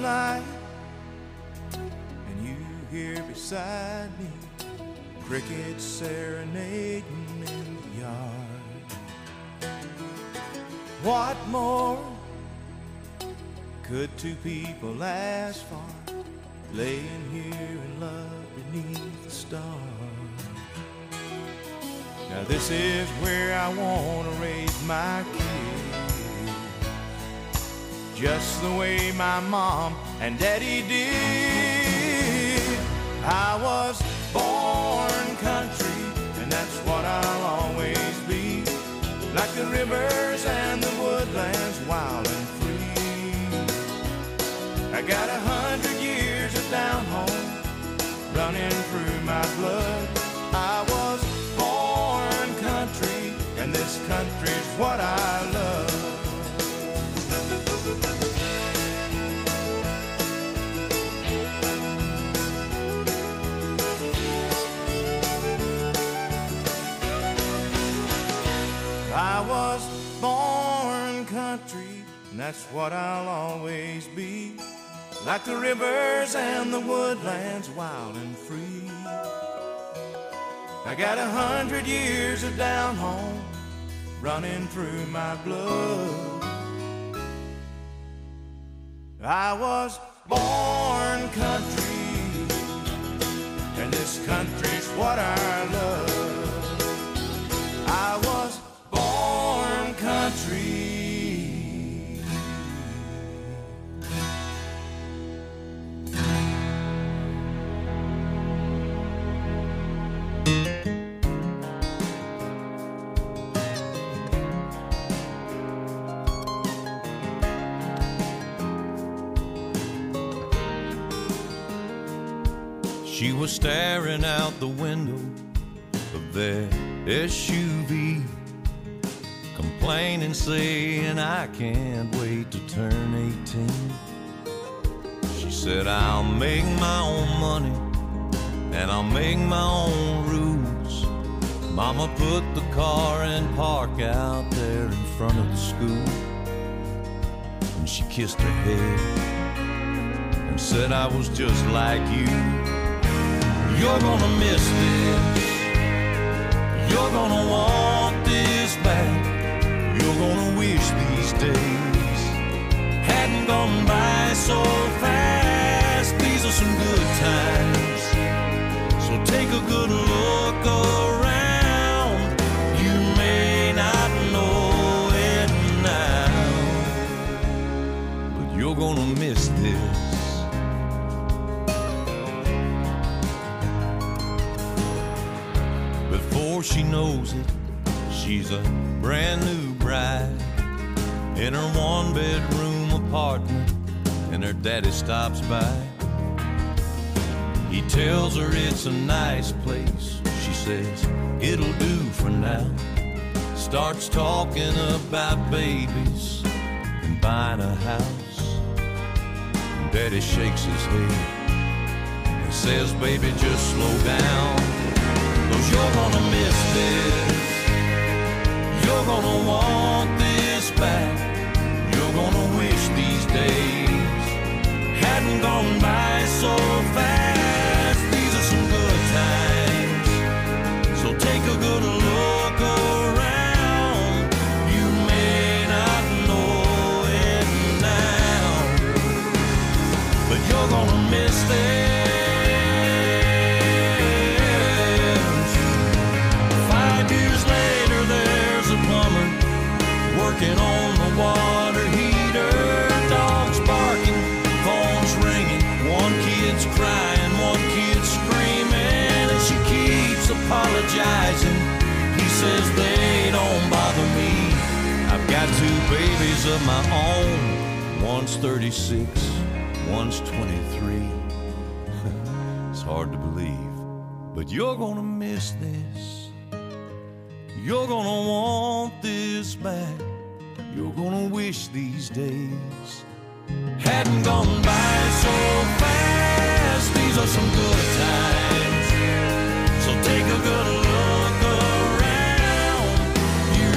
night and you here beside me, crickets serenading in the yard. What more could two people ask for, laying here in love beneath the stars? Now this is where I want to raise my kids, just the way my mom and daddy did. I was born country, and that's what I'll always be, like the rivers and the woodlands, wild and free. I got 100 years of down home running through my blood. I was born country, and this country's what I love. I was born country, and that's what I'll always be, like the rivers and the woodlands, wild and free. I got 100 years of down home running through my blood. I was born country, and this country's what I love. I was born country. She was staring out the window of their SUV, complaining, saying, I can't wait to turn 18. She said, I'll make my own money and I'll make my own rules. Mama put the car in park out there in front of the school, and she kissed her head and said, I was just like you. You're gonna miss this, you're gonna want this back, you're gonna wish these days hadn't gone by so fast. These are some good times, so take a good look around. You may not know it now, but you're gonna miss this. Before she knows it, she's a brand new bride in her one-bedroom apartment, and her daddy stops by. He tells her it's a nice place. She says, it'll do for now. Starts talking about babies and buying a house. And daddy shakes his head and says, baby, just slow down, 'cause you're gonna miss this, you're gonna want this back, you're gonna wish these days hadn't gone by so fast. These are some good times, so take a good look around. You may not know it now, but you're gonna miss this. Working on the water heater, dogs barking, phones ringing, one kid's crying, one kid's screaming, and she keeps apologizing. He says they don't bother me, I've got two babies of my own, one's 36, one's 23. It's hard to believe, but you're gonna miss this. You're gonna want this back, you're gonna wish these days hadn't gone by so fast. These are some good times, so take a good look around. You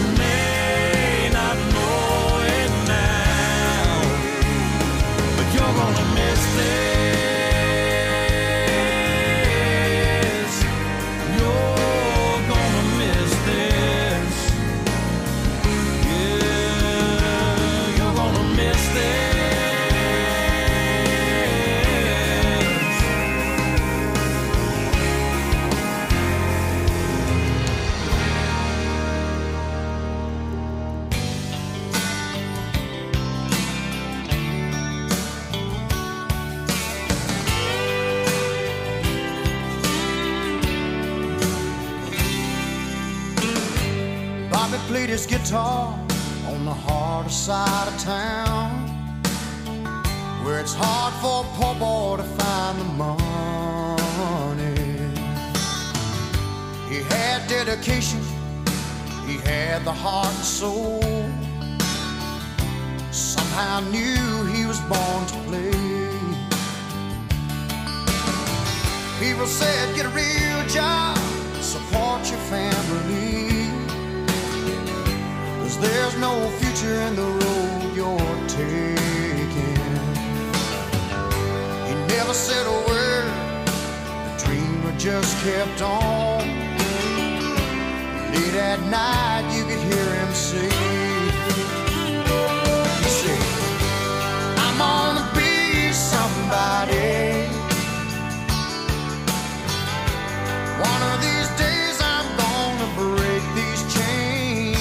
may not know it now, but you're gonna miss this. You're gonna miss this. Yeah, you're gonna miss this. Bobby played his guitar on the harder side of town, where it's hard for a poor boy to find the money. He had dedication, he had the heart and soul. Somehow knew he was born to play. People said, get a real job, support your family. There's no future in the road you're taking. He never said a word, the dreamer just kept on. Late at night you could hear him say, he said, I'm gonna be somebody. One of these days I'm gonna break these chains.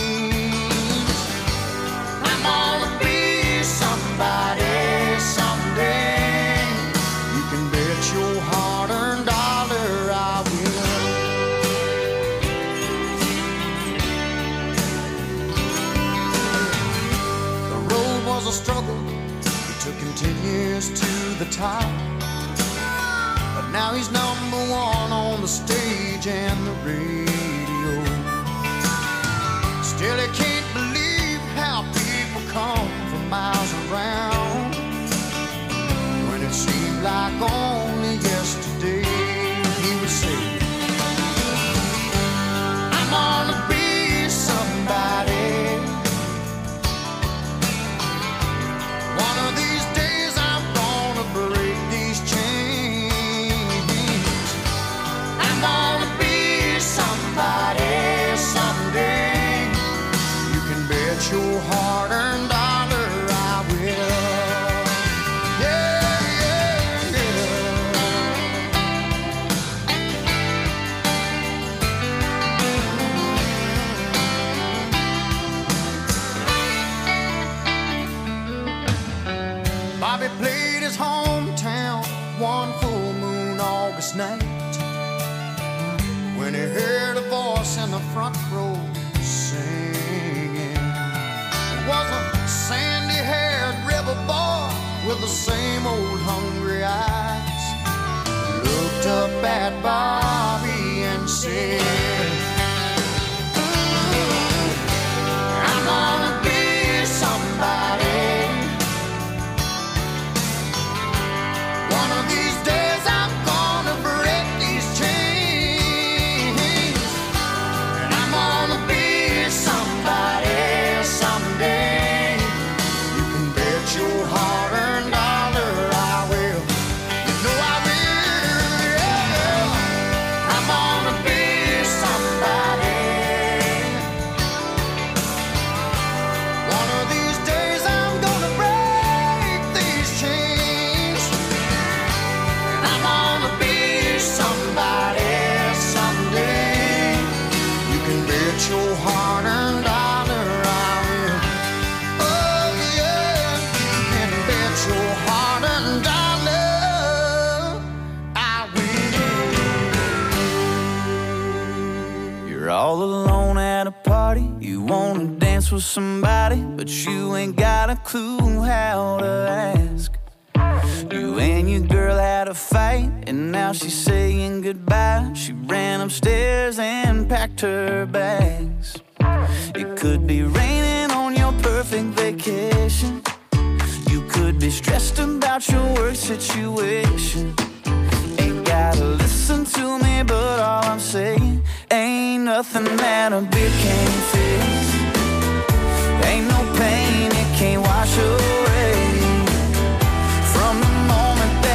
Somebody someday, you can bet your hard-earned dollar I will. The road was a struggle, it took him 10 years to the top, but now he's number one on the stage and the radio. Still he can't believe how people come miles around, when it seemed like only yesterday. He would say, I'm gonna be somebody. One of these days I'm gonna break these chains. I'm gonna be somebody someday. You can bet your hard-earned dollar. Bobby played his hometown one full moon August night, when he heard a voice in the front row singing. It was a sandy-haired rebel boy with the same old hungry eyes. He looked up at Bobby and said, I'm gonna be somebody. One of these days I'm gonna break these chains, and I'm gonna be somebody someday. You can bet your hard-earned dollar I will. You know I will, yeah. I'm gonna be somebody. One of these days I'm gonna break these chains. Somebody someday, you can bet your hard-earned dollar I will. Oh yeah, you can bet your hard-earned dollar I will. You're all alone at a party, you wanna dance with somebody, but you ain't got a clue how to ask. You and your girl had a fight, and now she's saying goodbye. She ran upstairs and packed her bags. It could be raining on your perfect vacation. You could be stressed about your work situation. Ain't gotta listen to me, but all I'm saying, ain't nothing that a beer can't fix. Ain't no pain it can't wash away. From the moment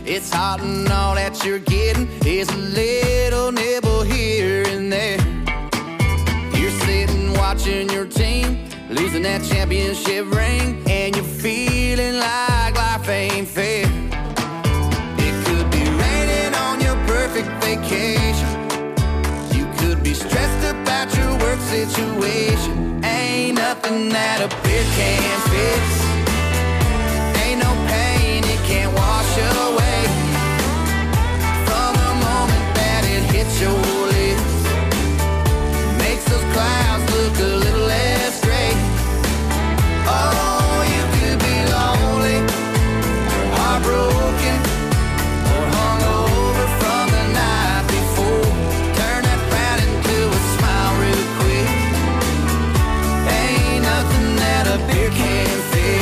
It's hot and all that you're getting is a little nibble here and there. You're sitting watching your team losing that championship ring, and you're feeling like life ain't fair. It could be raining on your perfect vacation. You could be stressed about your work situation. Ain't nothing that a beer can't fix. Ain't no pain it can't wash away. From the moment that it hits your lips, makes those clouds look a little less gray. Oh, you could be lonely, heartbroken, or hungover from the night before. Turn that frown into a smile real quick. Ain't nothing that a beer can't fix.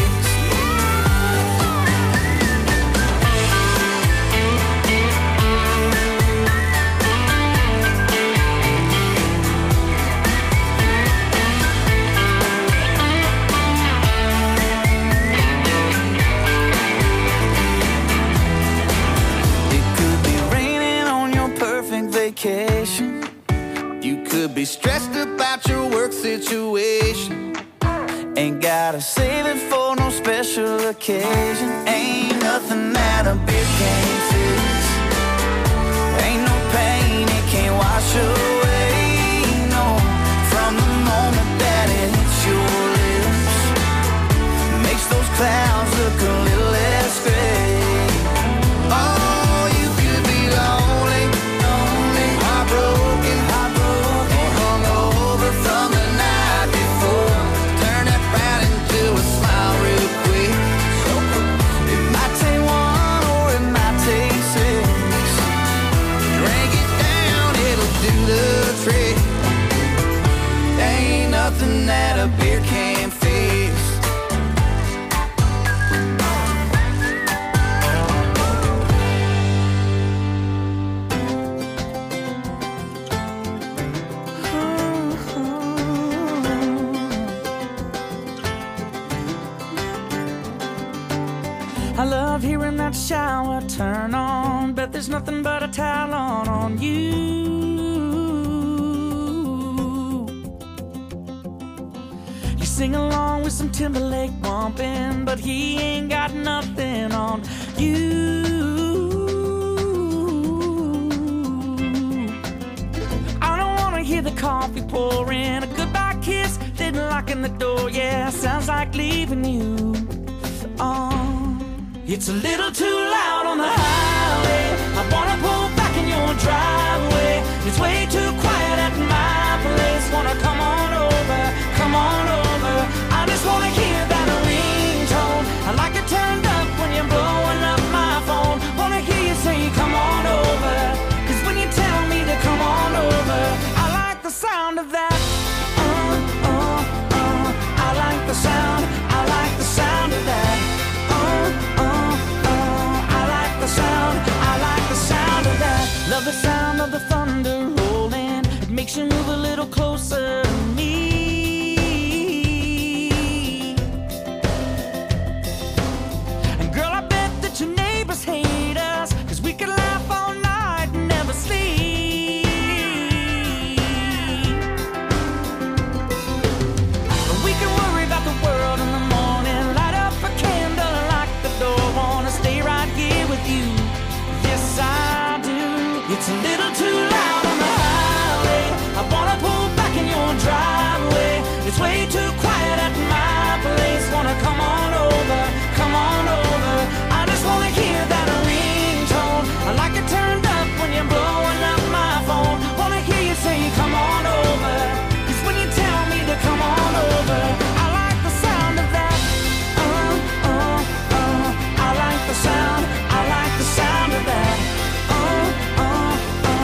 Vacation. You could be stressed about your work situation. Ain't gotta save it for no special occasion. Ain't nothing that a beer can't fix. Ain't no pain it can't wash away. No, from the moment that it hits your lips, makes those clouds look a little less gray. Oh, you could be lonely, heartbroken, or hungover from the night before. Turn that frown into a smile real quick. It might take one or it might take six. Drink it down, it'll do the trick. Ain't nothing that a beer can't fix. I love hearing that shower turn on. Bet there's nothing but a towel on you. You sing along with some Timberlake bumping, but he ain't got nothing on you. I don't wanna hear the coffee pouring, a goodbye kiss, then locking the door. Yeah, sounds like leaving you. It's a little too loud on the highway. I wanna pull back in your driveway. It's way too quiet at my place. Wanna come on over, come on over. I just wanna hear that ringtone. I like it turned up when you're blowing up my phone. Wanna hear you say come on over, 'cause when you tell me to come on over, I like the sound of that. I like the sound, I like the sound of that. I like the sound of that. Love the sound of the thunder rolling. It makes you move a little closer to me. And girl, I bet that your neighbors hate us, 'cause we could laugh all night and never sleep. And we can worry about the world in the morning. Light up a candle and lock the door. Wanna stay right here with you. Yes, I do. It's a little too loud on the highway. I wanna pull back in your driveway. It's way too quiet at my place. Wanna come on over, come on over. I just wanna hear that ringtone. I like it turned up when you're blowing up my phone. Wanna hear you say come on over, 'cause when you tell me to come on over, I like the sound of that. I like the sound, I like the sound of that.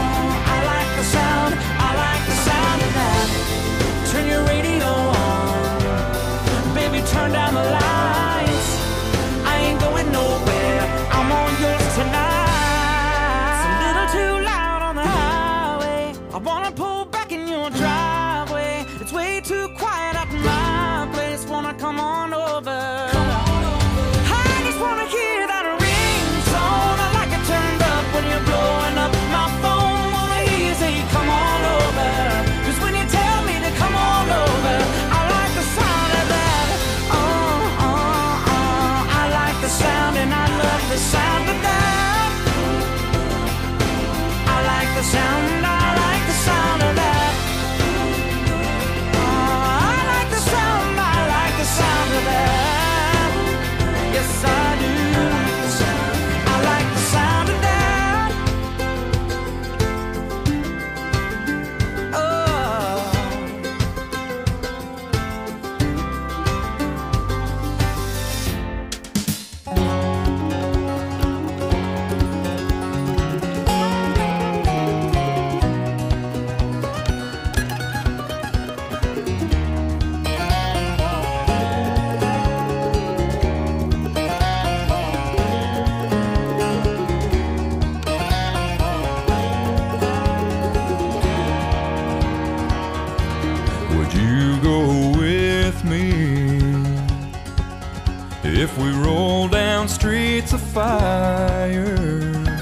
fire,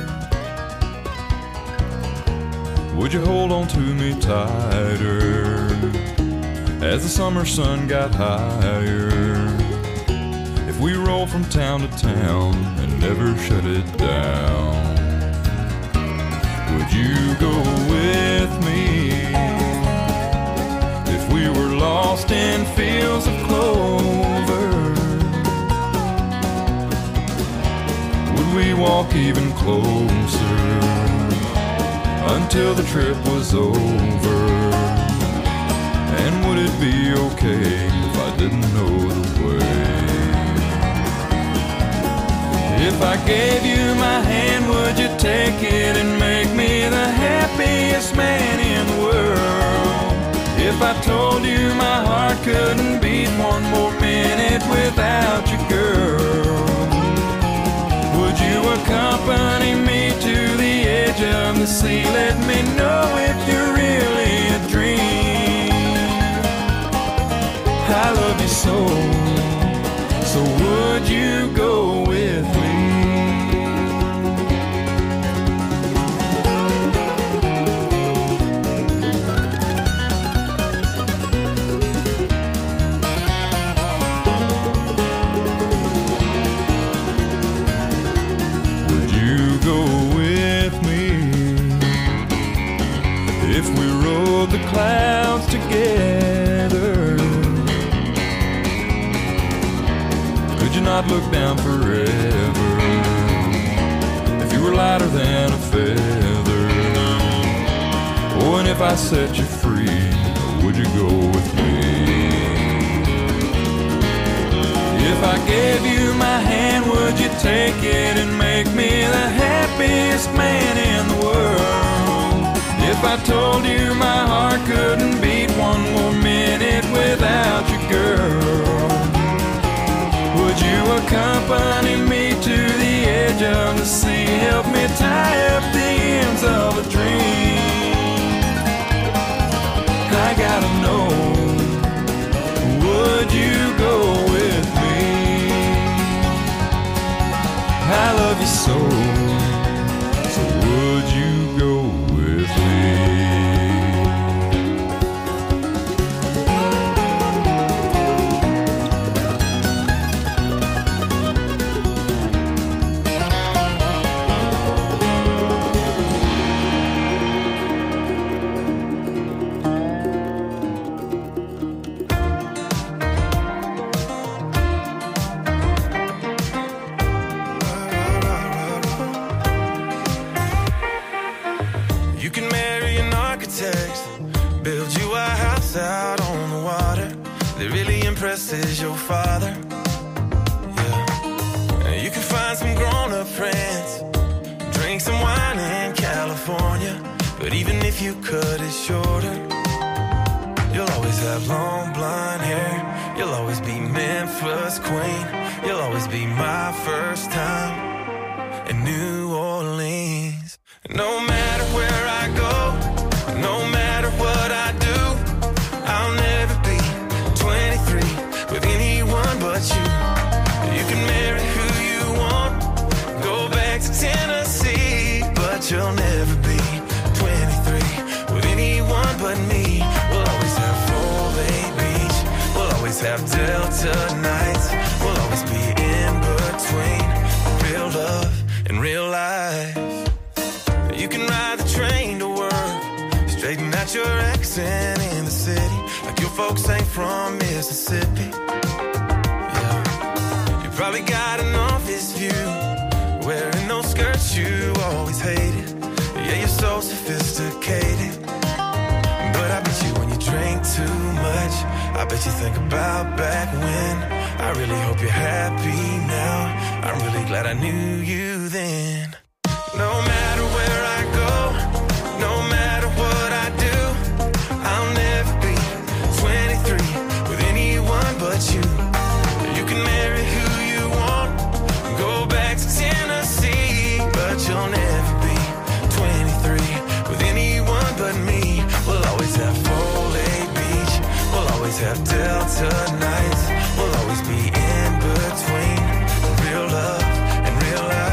would you hold on to me tighter as the summer sun got higher? If we roll from town to town and never shut it down, would you go with me? If we were lost in fields of clover, would we walk even closer until the trip was over? And would it be okay if I didn't know the way? If I gave you my hand, would you take it and make me the happiest man in the world? If I told you my heart couldn't beat one more minute without you, girl, would you accompany me to the edge of the sea? Let me know if you're really a dream. I love you so, so would you go with me? Would you go with me if we rode the clouds together? Could you not look down forever if you were lighter than a feather? Oh, and if I set you free, would you go with me? If I gave you my hand, would you take it and make me the happiest man in the world? If I told you my heart couldn't beat one more minute without you, girl, would you accompany me to the edge of the sea? Help me tie up the ends of a dream. I gotta know, would you go with me? I love you so, so would you go with me? You can marry an architect, build you a house out on the water that really impresses your father. Yeah. And you can find some grown-up friends, drink some wine in California, but even if you cut it shorter, you'll always have long blonde hair. You'll always be Memphis queen. You'll always be my first time in New Orleans. No matter where I go, no matter what I do, I'll never be 23 with anyone but you. You can marry who you want, go back to Tennessee, but you'll never be 23 with anyone but me. We'll always have Full Bay Beach, we'll always have Delta nights, we'll always be in between real love and real life. You can ride the train to work, straighten out your accent in the city, like your folks ain't from Mississippi. Yeah. You probably got an office view, wearing those skirts you always hated. Yeah, you're so sophisticated, but I bet you when you drink too much, I bet you think about back when. I really hope you're happy now, I'm really glad I knew you then. No matter where I go, no matter what I do, I'll never be 23 with anyone but you. You can marry who you want, go back to Tennessee, but you'll never be 23 with anyone but me. We'll always have Full Bay Beach, we'll always have Delta nights, we'll always be in between real love and real life.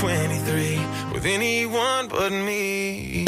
23 with anyone but me.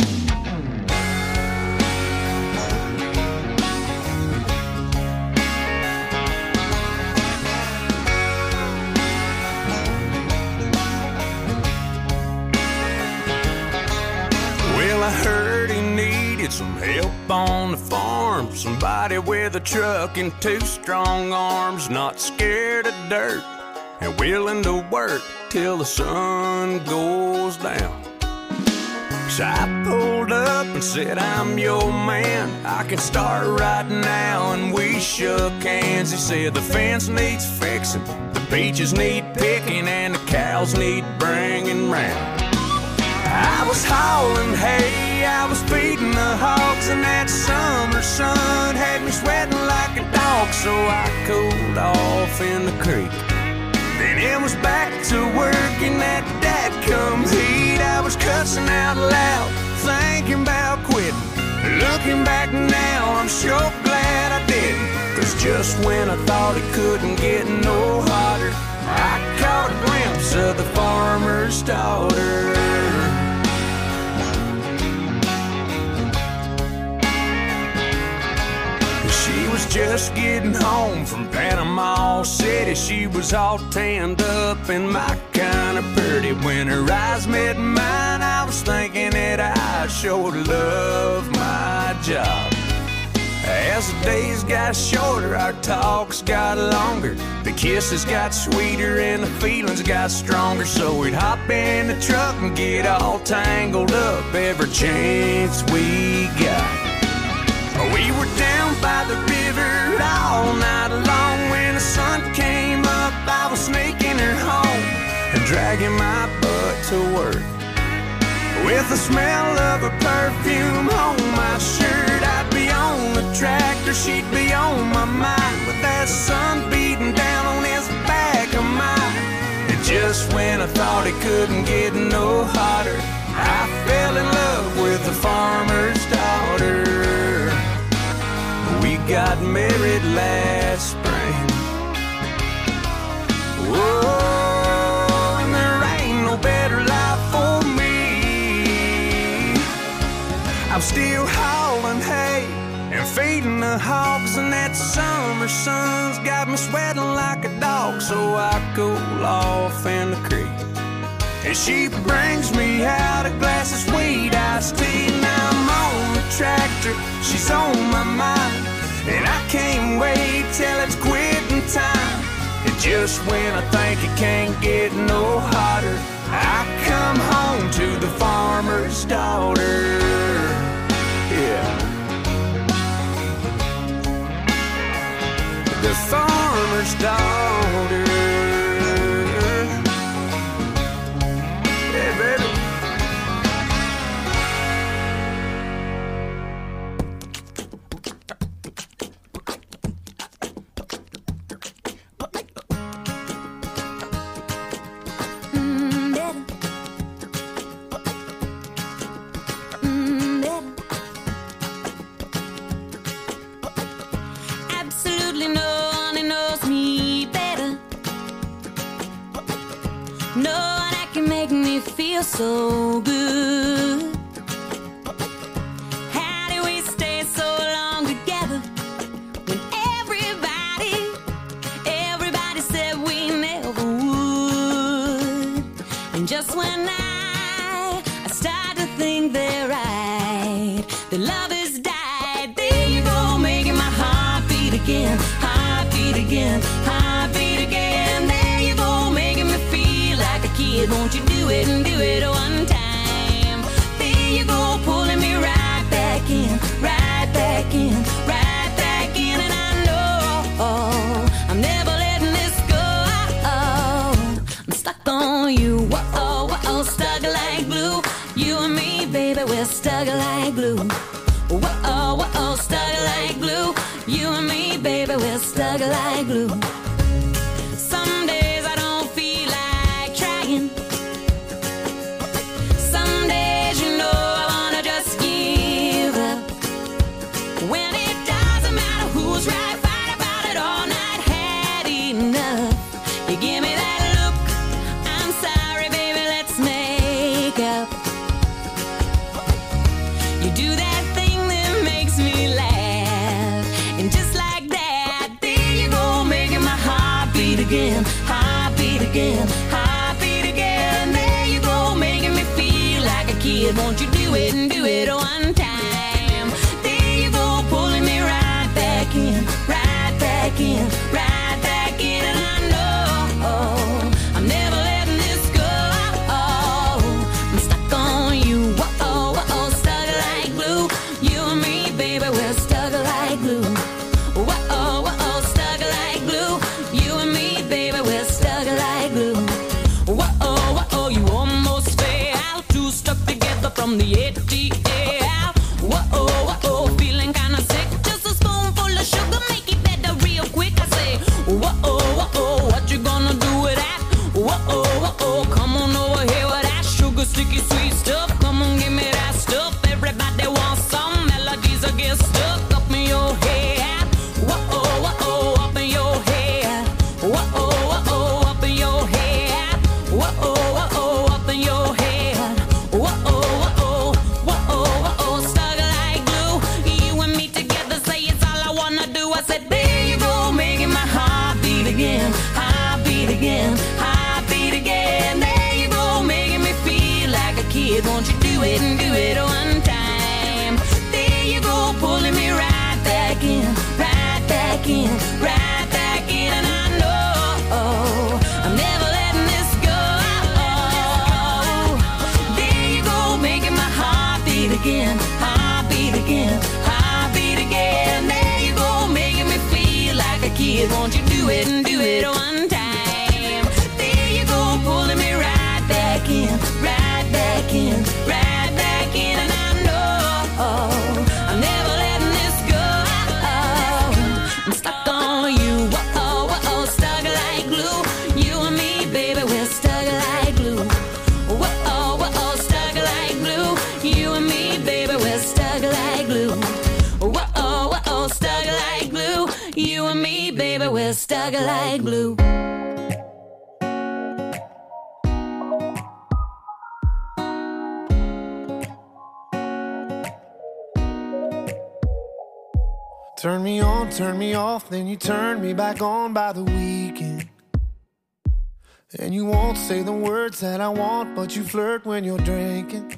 Well, I heard he needed some help on the farm. Somebody with a truck and 2 strong arms, not scared of dirt and willing to work till the sun goes down. So I pulled up and said, I'm your man, I can start right now. And we shook hands. He said the fence needs fixing, the peaches need picking, and the cows need bringing round. I was hauling hay, I was feeding the hogs, and that summer sun had me sweating like a dog. So I cooled off in the creek. Then it was back to work in that dadgum heat. I was cussing out loud, thinking about quitting. Looking back now, I'm sure glad I didn't. 'Cause just when I thought it couldn't get no hotter, I caught a glimpse of the farmer's daughter. She was just getting home from Panama City. She was all tanned up and my kind of pretty. When her eyes met mine, I was thinking that I sure love my job. As the days got shorter, our talks got longer. The kisses got sweeter and the feelings got stronger. So we'd hop in the truck and get all tangled up every chance we got. We were down by the river all night long. When the sun came up, I was sneaking her home and dragging my butt to work. With the smell of her perfume on my shirt, I'd be on the tractor, she'd be on my mind. With that sun beating down on his back of mine. And just when I thought it couldn't get no hotter, I fell in love with the farmer's daughter. We got married last spring. Whoa, and there ain't no better life for me. I'm still hauling hay and feeding the hogs, and that summer sun's got me sweating like a dog. So I cool off in the creek, and she brings me out a glass of sweet iced tea. Now I'm on the tractor, she's on my mind, and I can't wait till it's quitting time. And just when I think it can't get no hotter, I come home to the farmer's daughter. Yeah. The farmer's daughter. Yeah, baby. So good. How do we stay so long together when everybody said we never would? And just when I start to think they're right, the love has died. There you go, making my heart beat again, heart beat again, heart beat again. There you go, making me feel like a kid. Won't you do it and do it one time? There you go, pulling me right back in, right back in, right back in. And I know I'm never letting this go. I'm stuck on you, whoa, whoa, stuck like glue. You and me, baby, we're stuck like glue. Whoa, whoa, stuck like glue. You and me, baby, we're stuck like glue. Some days I don't feel like trying. Some days, you know, I want kid. Won't you do it and do it one time? There you go, pulling me right back in, right back in, right back in. And I know I'm never letting this go. I'm stuck on you, whoa, whoa, stuck like glue. You and me, baby, we're stuck like glue. Whoa, whoa, stuck like glue. You and me, baby, we're stuck like glue. Whoa, whoa, you almost fell. Two stuck together from the ATL. Whoa, whoa, feeling kinda sick. Just a spoonful of sugar, make it better real quick. I say, whoa, whoa, what you gonna do with that? Whoa, whoa, come on over here with that sugar, sticky, sweet stuff. Come on, give me that stuff. Everybody wants some melodies that get stuck up in your head. Whoa, whoa, up in your head. Whoa, whoa, up in your head. Whoa, whoa, up in your head. Whoa, whoa, whoa, stuck like glue. You and me together, say it's all I wanna do. I said, there you go, making my heart beat again, heart beat again, heart beat again. There you go, making me feel like a kid. Won't you do it and do it one time? There you go, pulling me right back in, right back in, right back in. And I know I'm never letting this go. There you go, making my heart beat again, heart beat again, heart beat again. There you go, making me feel like a kid. Won't you do it and do it one time? There you go, pulling me right back in, right back in, right back in. And I know I'm never letting this go. I'm stuck on you, whoa, whoa, stuck like glue. You and me, baby, we're stuck like glue. Whoa, whoa, stuck like glue. You and me, baby, we're stuck like glue. Whoa, whoa, stuck like glue. You and me, baby, we're stuck like glue. Turn me on, turn me off, then you turn me back on by the weekend. And you won't say the words that I want, but you flirt when you're drinking.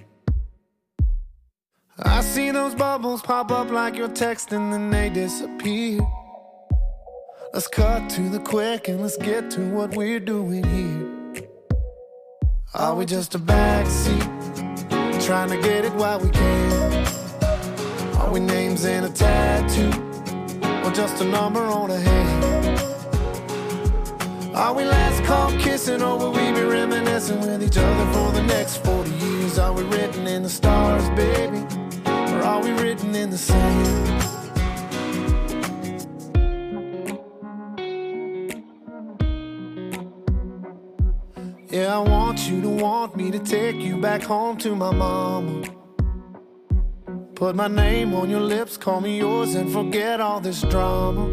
I see those bubbles pop up like you're texting, then they disappear. Let's cut to the quick and let's get to what we're doing here. Are we just a backseat, trying to get it while we can? Are we names in a tattoo, or just a number on a hand? Are we last call kissing, or will we be reminiscing with each other for the next 40 years? Are we written in the stars, baby, or are we written in the sand? Yeah, I want you to want me to take you back home to my mama. Put my name on your lips, call me yours, and forget all this drama.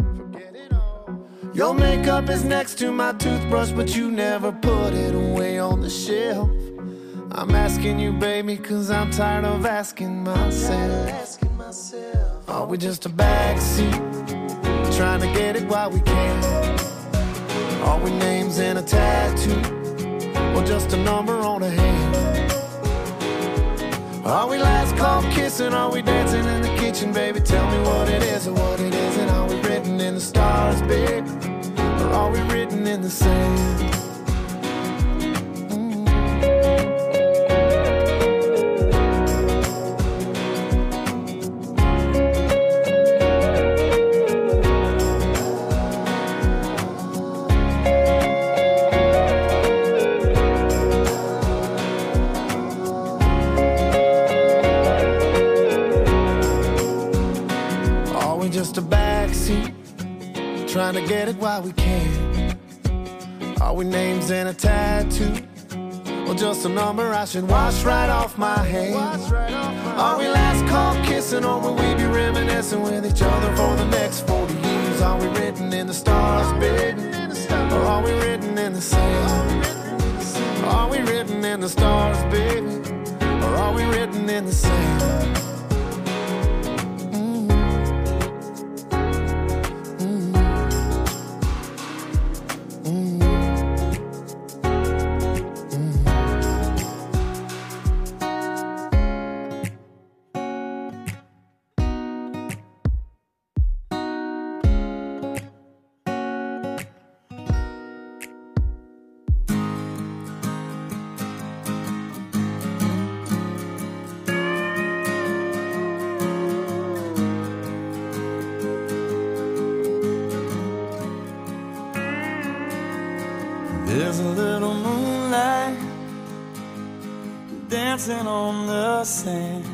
Your makeup is next to my toothbrush, but you never put it away on the shelf. I'm asking you, baby, cause I'm tired of asking myself. Are we just a backseat, trying to get it while we can? Are we names in a tattoo, or just a number on a hand? Are we last call kissing? Are we dancing in the kitchen, baby? Tell me what it is or what it isn't. Are we written in the stars, baby, or are we written in the sand? Just a backseat, trying to get it while we can. Are we names in a tattoo, or just a number I should wash right off my hands? Are we last call kissing, or will we be reminiscing with each other for the next 40 years? Are we written in the stars, baby, or are we written in the sand? Are we written in the stars, baby, or are we written in the sand? dancing on the sand.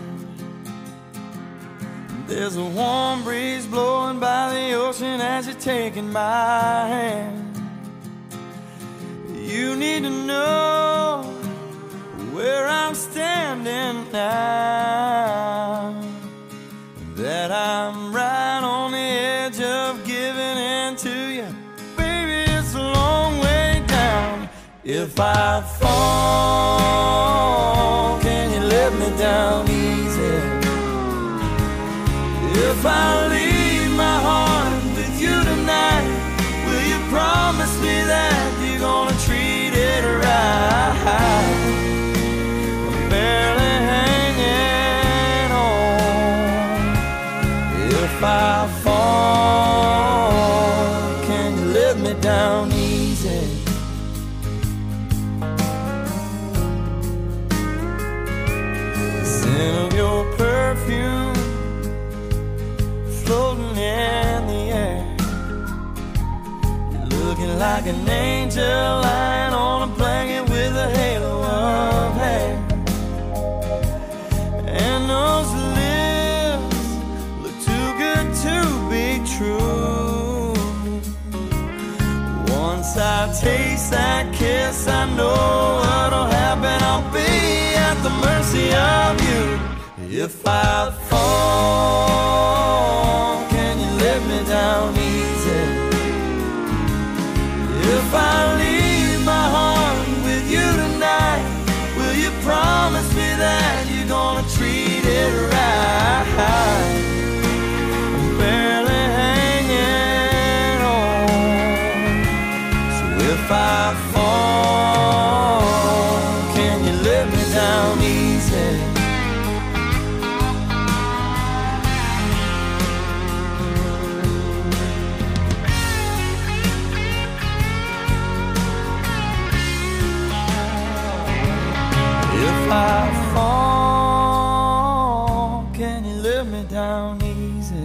There's a warm breeze blowing by the ocean as you're taking my hand. You need to know where I'm standing now, that I'm right on the edge of giving in to you. Baby, it's a long way down. If I fall, can you let me down easy? If I leave my heart with you tonight, will you promise me that you're gonna treat it right? I'm barely hanging on. If I fall, can you let me down easy? The scent of your perfume floating in the air. You're looking like an angel lying on a blanket with a halo of hair. And those lips look too good to be true. Once I taste that kiss, I know what'll happen. I'll be at the mercy of you. If I fall, can you let me down easy? If I leave my heart with you tonight, will you promise me that you're gonna treat it right? I'm barely hanging on. So if I fall, can you let me down easy? If I fall, can you let me down easy?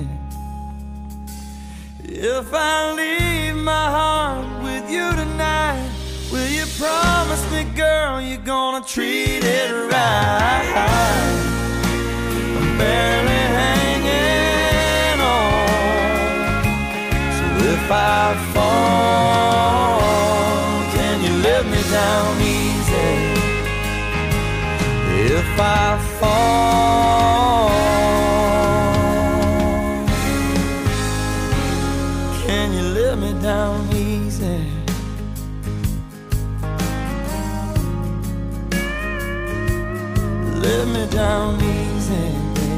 If I leave my heart with you tonight, will you promise me, girl, you're gonna treat it right? I'm barely hanging on. So if I fall, can you let me down easy? If I fall, can you let me down easy? Let me down easy, baby.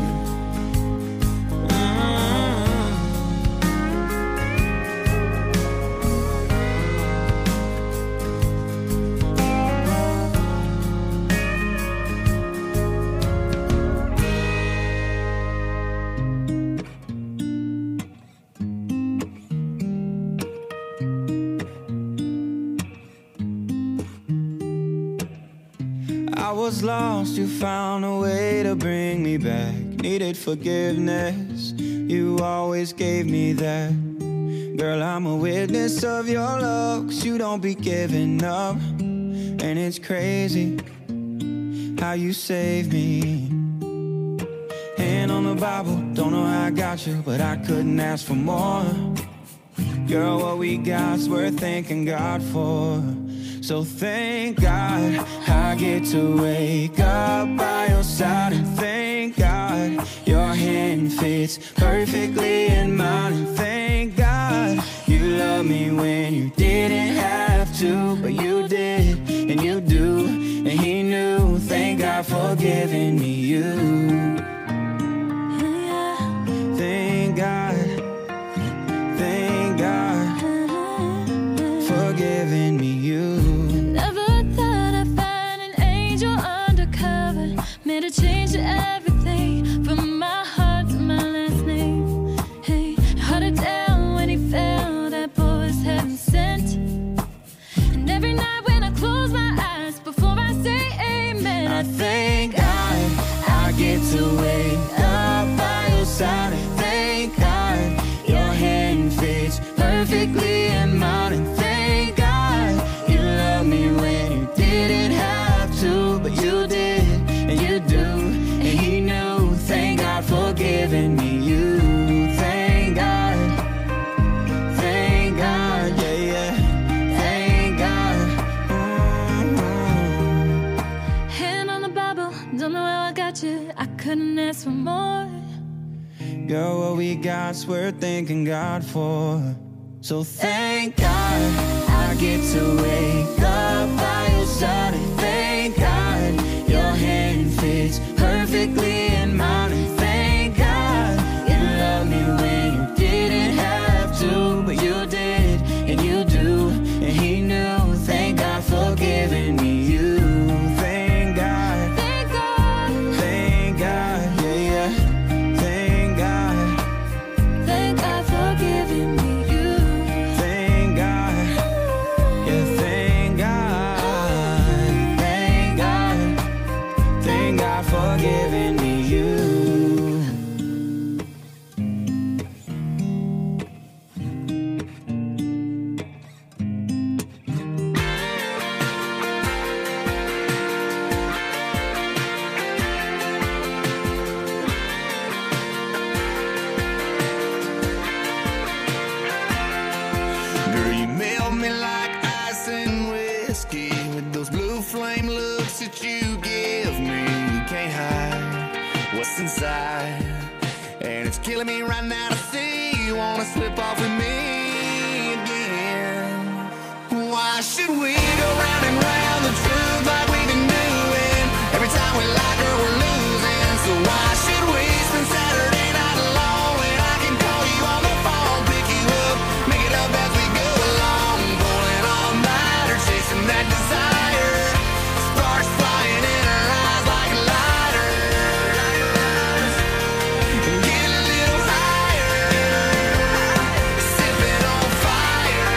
I was lost, you found a way to bring me back. Needed forgiveness, you always gave me that. Girl, I'm a witness of your love, 'cause you don't be giving up. And it's crazy how you saved me. Hand on the Bible, don't know how I got you, but I couldn't ask for more. Girl, what we got's worth thanking God for. So thank God I get to wake up by your side. And thank God your hand fits perfectly in mine. And thank God you love me when you didn't have to, but you did and you do, and he knew. Thank God for giving me you. Thank God, thank God for giving me you. Made a change to everything, from my heart to my last name. Hey, held it down when he fell, that boy was heaven sent. And every night when I close my eyes, before I say amen, I thank God I get to wake up by your side. And thank God your hand fits perfectly in mine. And thank God you love me when you didn't have to, but you did. Don't know how I got you, I couldn't ask for more. Girl, what we got's worth thanking God for. So thank God I get to wake up by your side. And thank God your hand fits perfectly in mine. And thank God you loved me when you didn't have to, but you did, and you do, and he knew. Thank God for giving me you. Thank God, thank God, thank God, yeah, yeah. Thank God, thank God for giving me you. Thank God, yeah, thank God, thank God, thank God for giving me you. Girl, you melt me like ice and whiskey with those blue flame looks that you give me. You can't hide what's inside, and it's killing me right now to see you wanna slip off with me again. Why should we go round and round the truth like we've been doing? Every time we like her, we're losing. So why should we spend Saturday night alone when I can call you on the phone, pick you up, make it up as we go along, pulling all nighter, chasing that desire, sparks flying in our eyes like lighters. Get a little higher, sipping on fire.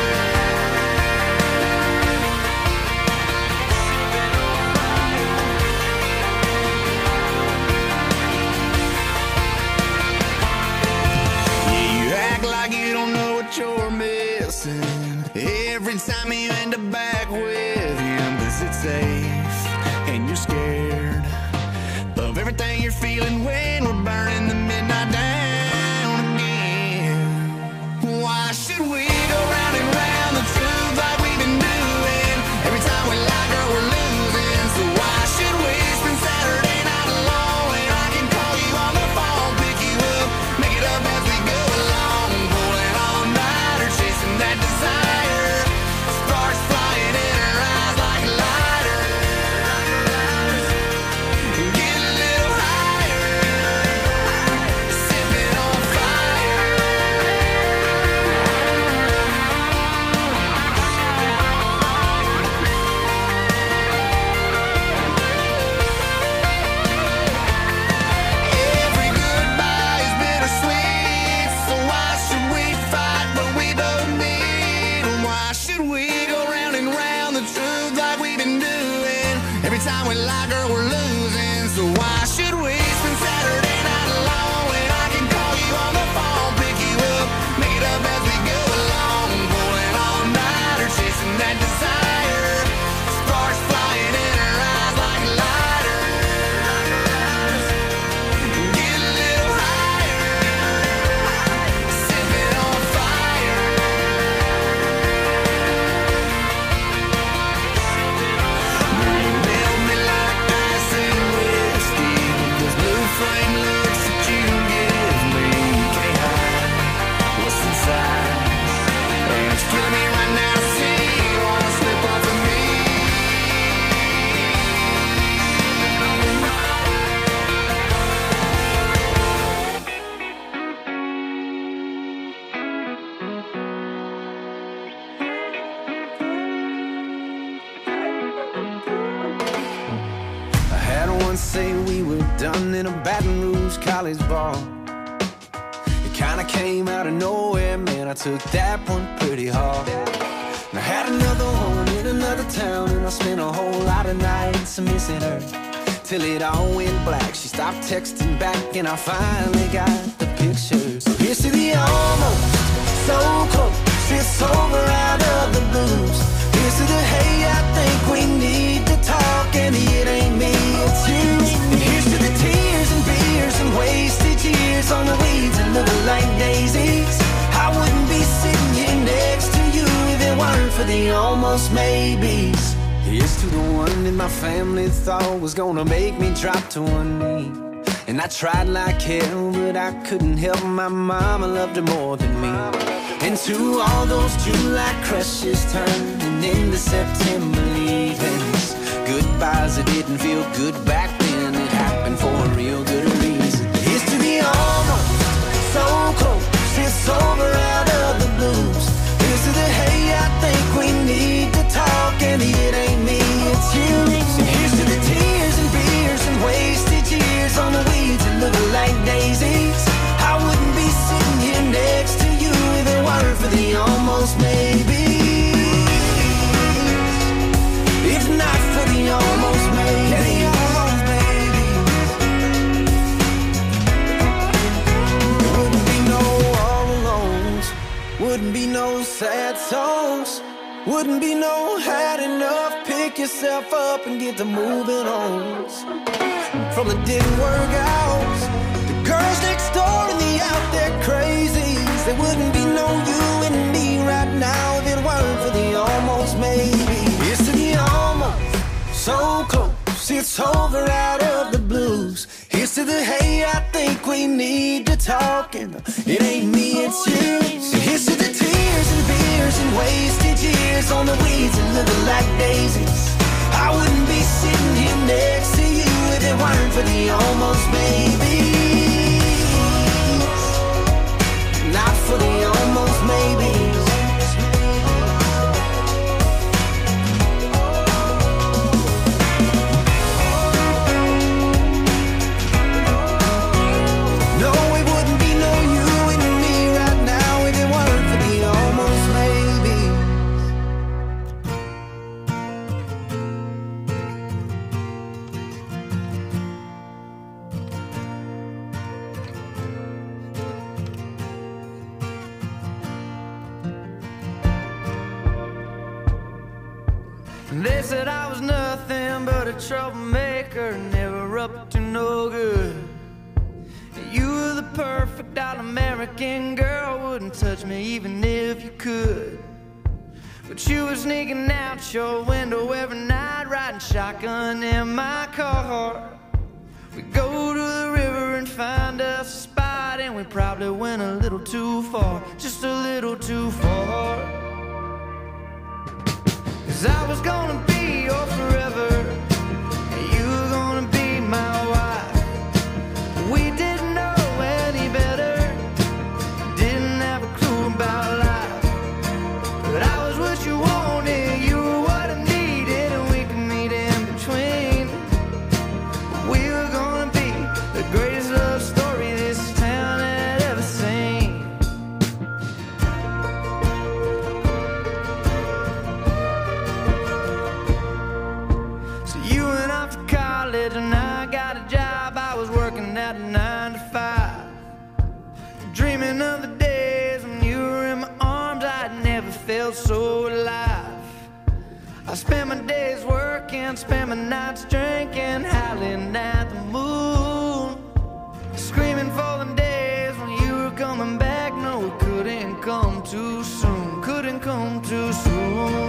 Yeah, you act like you don't know what you're missing every time you end up back with him. 'Cause it's safe and you're scared of everything you're feeling when we're burning the midnight down again. Why should we go round and round the truth like we've been doing? Every time we like her, we're losing. So why should we spend Saturday night alone when I can call you on the phone, pick you up, make it up as we go along, pulling all nighter, chasing that desire, sparks flying in our eyes like lighters. Get a little higher, sipping on fire. Every goodbye is bittersweet, so why should we fight but we both need? Why should we go round and round the truth like we've been doing? Every time we like her, we're losing. So why should we spend Saturday night alone when I can call you on the phone, pick you up, make it up as we go along, pulling all nighter, chasing that desire, sparks flying in our eyes like lighters. Get a little higher, sipping on fire. Girl, you melt me like ice and whiskey with those blue flame looks that you give me. You can't hide what's inside, and it's killing me right now to see you wanna slip off of me. I had one say we were done in a Baton Rouge college bar. It kinda came out of nowhere, man, I took that one pretty hard. And I had another one in another town, and I spent a whole lot of nights missing her. Till it all went black, she stopped texting back, and I finally got the picture. So here's to the almost, so close, it's over out of the blues. Here's to the hey, I think we need to talk, and it ain't me, it's you. And here's to the tears and beers and wasted years on the weeds and looking like daisies. I wouldn't be sitting here next to you if it weren't for the almost maybes. Here's to the one that my family thought was gonna make me drop to one knee. And I tried like hell, but I couldn't help my mama loved her more than me. And to all those July crushes turning into September leavings, goodbyes that didn't feel good back then, it happened for a real good reason. Here's to the almost so close, it's over out of the blues. Here's to the hey, I think we need to talk, and it ain't me, it's you. So here's to the tears and beers and wasted years on the weeds that look like daisies. I wouldn't be sitting here next to you if it weren't for the almost maybes. If not for the almost maybes. Wouldn't be no all alones, wouldn't be no sad songs, wouldn't be no had enough. Pick yourself up and get to moving on. From the didn't work out, the girls next door and the out there crazies. There wouldn't be no you and me right now if it weren't for the almost maybe. It's to the almost so close, it's over out of the blues. Here's to the hey, I think we need to talk, and it ain't me, it's you. So here's to the tears and beers and wasted years on the weeds that look like daisies. I wouldn't be sitting here next to you if it weren't for the almost maybes. Not for the almost maybes. No, it wouldn't be no you and me right now if it weren't for the almost maybes. They said I was nothing but a troublemaker, never up to no good. You were the perfect all-American girl, wouldn't touch me even if you could. But you were sneaking out your window every night, riding shotgun in my car. We go to the river and find us a spot, and we probably went a little too far, just a little too far. 'Cause I was gonna be your forever, and you were gonna be my wife. We didn't know any better, didn't have a clue about life. But I was what you wanted, you were what I needed, and we could meet in between. We were gonna be the greatest love story this town had ever seen. So you went off to college and I got a job. I was working at a 9 to 5, dreaming of the days when you were in my arms. I'd never felt so alive. I spent my days working, spent my nights drinking, howling at the moon, screaming for the days when you were coming back. No, it couldn't come too soon, couldn't come too soon.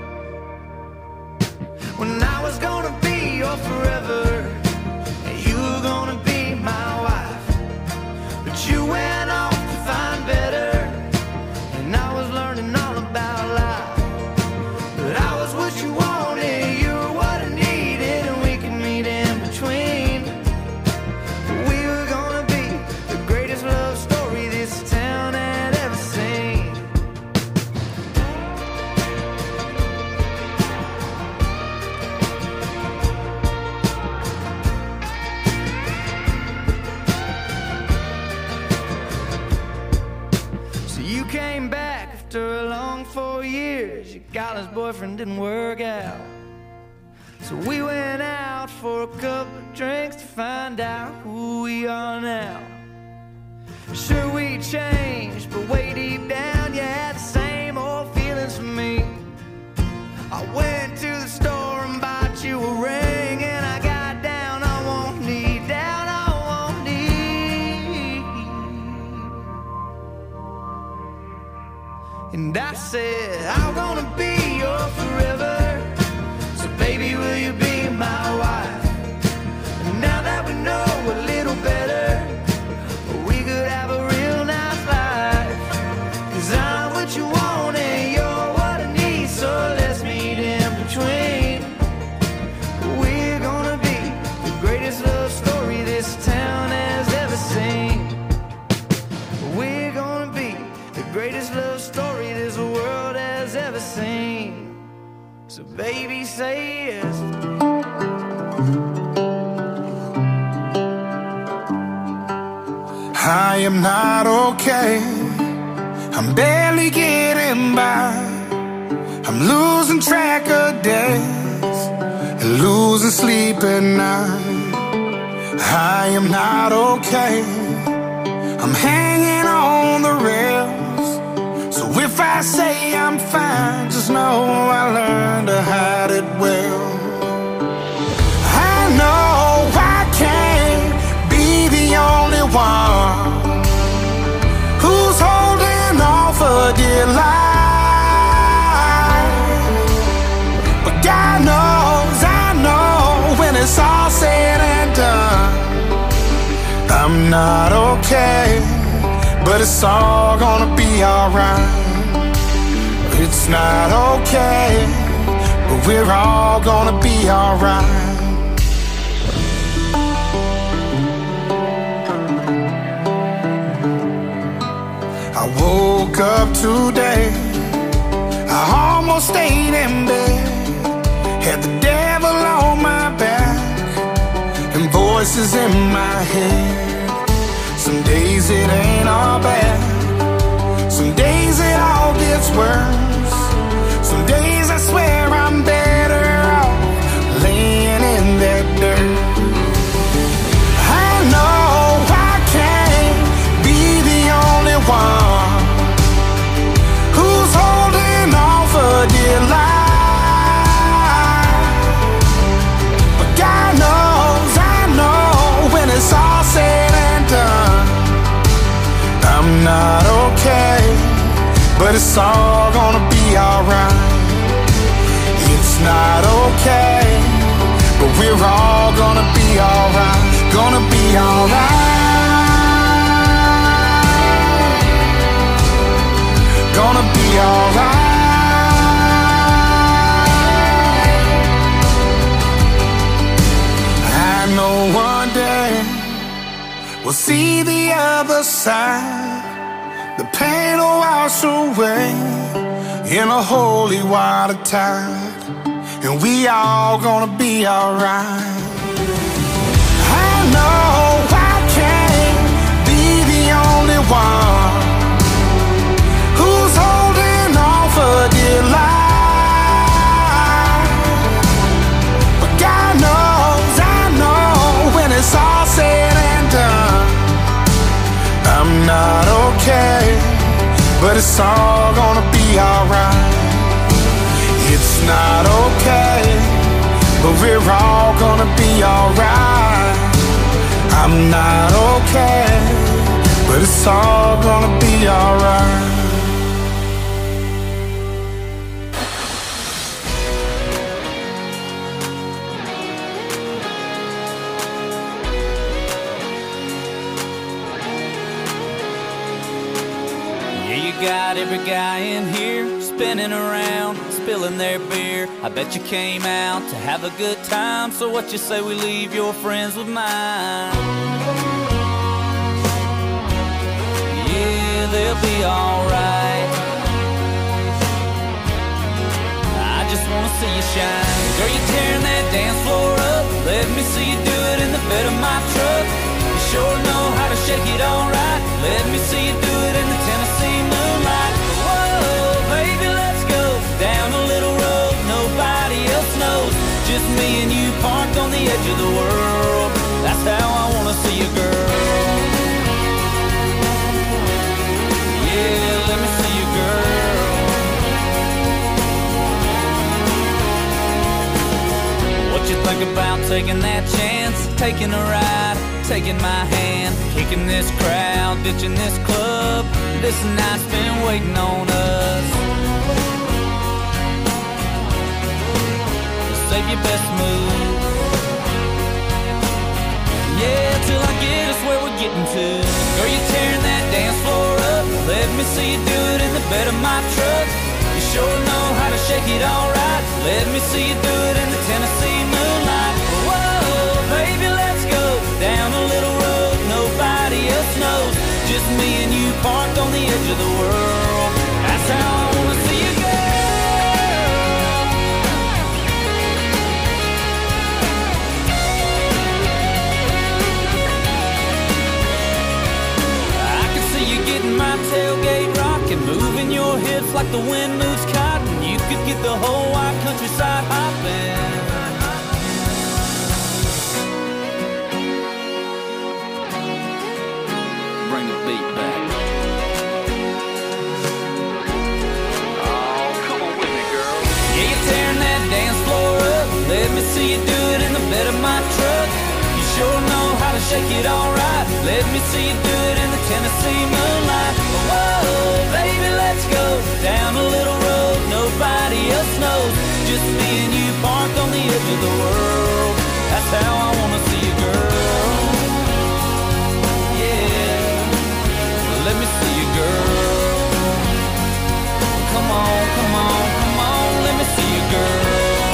When I was gonna be your forever, and you were gonna be my wife. But you went off to find better, and I was learning all about life. But I was what you wanted, you were what I needed, and we could meet in between. We were gonna be the greatest love story this town had ever seen. So you came back after a long 4 years. Your college boyfriend didn't work out, so we went out for a couple of drinks to find out who we are now. Sure, we changed, but way deep down you had the same old feelings for me. I went to the store and bought you a ring, and I got down on one knee, down on one knee. And I said, I'm gonna be your forever. So baby, I am not okay. I'm barely getting by. I'm losing track of days and losing sleep at night. I am not okay. I'm hanging on the rails. So if I say I'm fine, just know I learned to hide it well. I know I can't be the only one who's holding on for dear life. But God knows, I know, when it's all said and done, I'm not okay, but it's all gonna be alright. It's not okay, but we're all gonna be alright. I woke up today, I almost stayed in bed, had the devil on my back and voices in my head. Some days it ain't all bad, some days it all gets worse. Some days I swear I'm better off laying in that dirt. I know I can't be the only one who's holding on for dear life. But God knows, I know, when it's all said and done, I'm not okay, but it's all gonna be alright. It's not okay, but we're all gonna be alright. Gonna be alright. Gonna be alright. I know one day we'll see the other side. The pain will wash away in a holy water tide, and we all gonna be alright. I know I can't be the only one who's holding on for dear life. But God knows, I know, when it's all said and done, I'm not okay, but it's all gonna be alright. It's not okay, but we're all gonna be alright. I'm not okay, but it's all gonna be alright. Got every guy in here spinning around, spilling their beer. I bet you came out to have a good time, so what you say we leave your friends with mine? Yeah, they'll be alright. I just wanna see you shine. Girl, you tearing that dance floor up. Let me see you do it in the bed of my truck. You sure know how to shake it alright. Let me see you do it in the Tennessee moonlight. Whoa, baby, let's go down a little road nobody else knows. Just me and you parked on the edge of the world. That's how I wanna see you, girl. Yeah, let me see you, girl. What you think about taking that chance, taking a ride, taking my hand, kicking this crowd, ditching this club? This night's been waiting on us. Save your best move. Yeah, till I get us where we're getting to. Girl, you tearing that dance floor up. Let me see you do it in the bed of my truck. You sure know how to shake it alright. Let me see you do it in the Tennessee moonlight. Whoa, baby, let's go down a little road nobody else knows. Just me and you parked on the edge of the world. That's how I wanna see you, girl. like the wind moves cotton. You could get the whole wide countryside hopping. Bring the beat back. Oh, come on with me, girl. Yeah, you're tearing that dance floor up. Let me see you do it in the bed of my truck. You sure know how to shake it all right. Let me see you do it in the Tennessee moonlight. Whoa, baby, let's go down a little road nobody else knows. Just me and you parked on the edge of the world. That's how I wanna see you, girl. Yeah, let me see you, girl. Come on, come on, come on, let me see you, girl.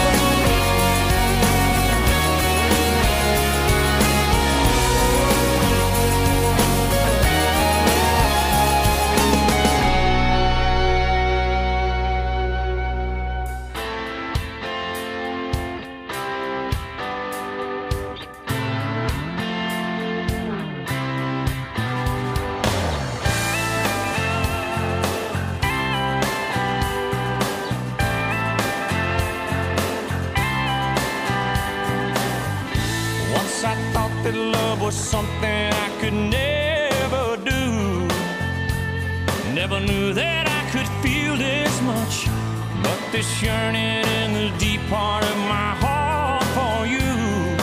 I thought that love was something I could never do. Never knew that I could feel this much. But this yearning in the deep part of my heart for you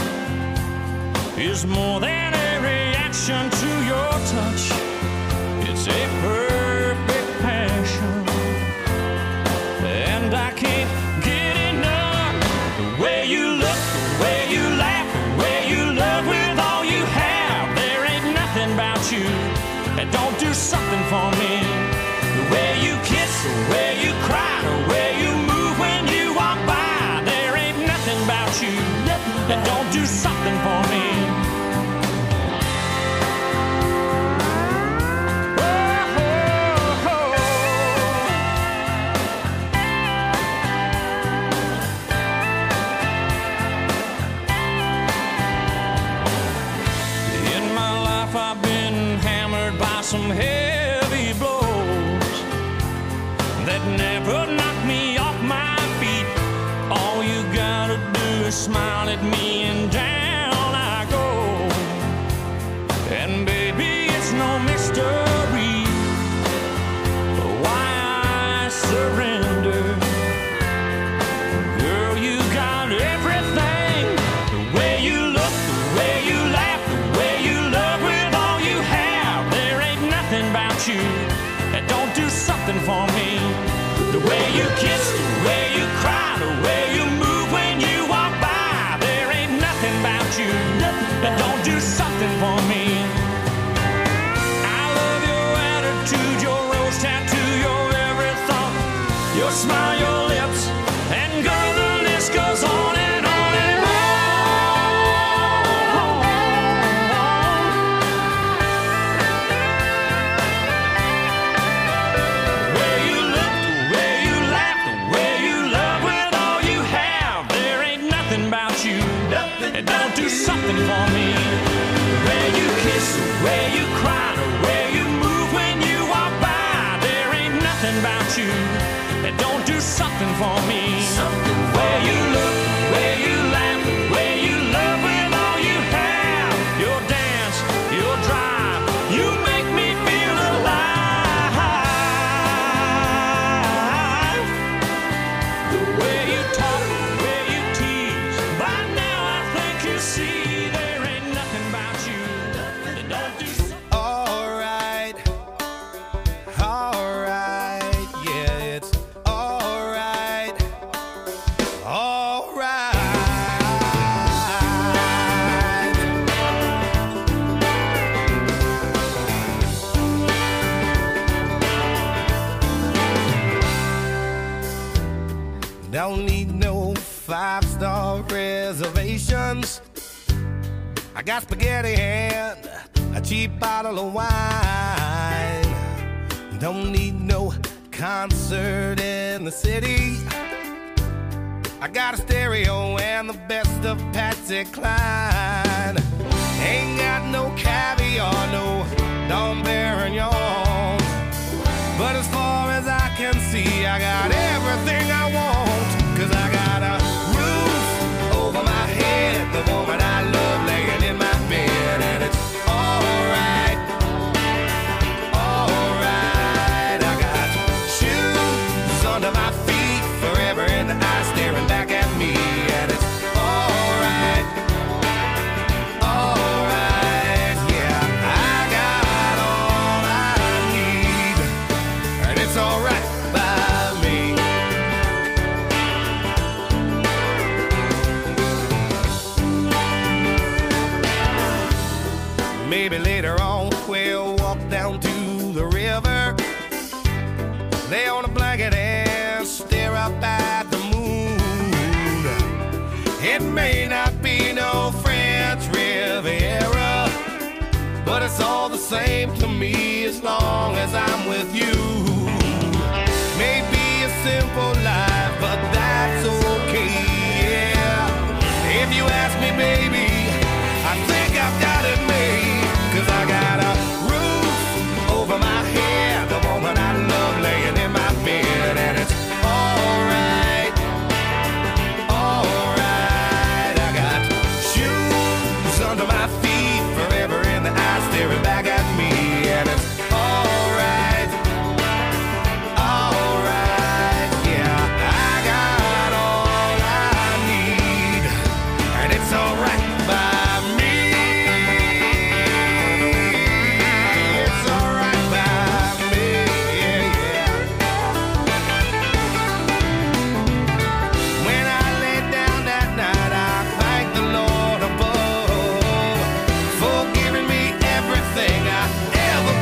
is more than a reaction to your touch. It's a perfect passion, and I can't get enough. The way you look, the way you laugh, with all you have, there ain't nothing about you that don't do something for me. The way you kiss, the way you cry, the way you move when you walk by, there ain't nothing about you that don't do something for me. Some heavy blows that never knock me off my feet. All you gotta do is smile at me and down I go. And baby, it's no mystery why I surrender. Girl, you got everything. The way you look, the way you laugh, the way you love with all you have. There ain't nothing about you that don't do something for me. The way you kiss, the way you cry, the way you move when you walk by. There ain't nothing about you that don't do something for me. I love your attitude, your rose tattoo, your every thought, your smile, your lips, and girl, the list goes on and on and on. The way you look, the way you laugh, the way you love with all you have, there ain't nothing about you that don't do something for me. The way you kiss, the way you cry, the way you move when you walk by, there ain't nothing about you that don't do something for me. The way you look, the way you laugh, the way you love with all you have, your dance, your drive, you make me feel alive. The way you talk, the way you tease, by now I think you see there ain't nothing about you that don't do something. Alright, yeah, it's alright, alright. Don't need no 5-star reservations. I got spaghetti and a cheap bottle of wine. Don't need no concert in the city. I got a stereo and the best of Patsy Cline. Ain't got no caviar, no Dom Perignon. But as far as I can see, Maybe later on we'll walk down to the river, lay on a blanket and stare up at the moon. It may not be no French Riviera, but it's all the same to me as long as I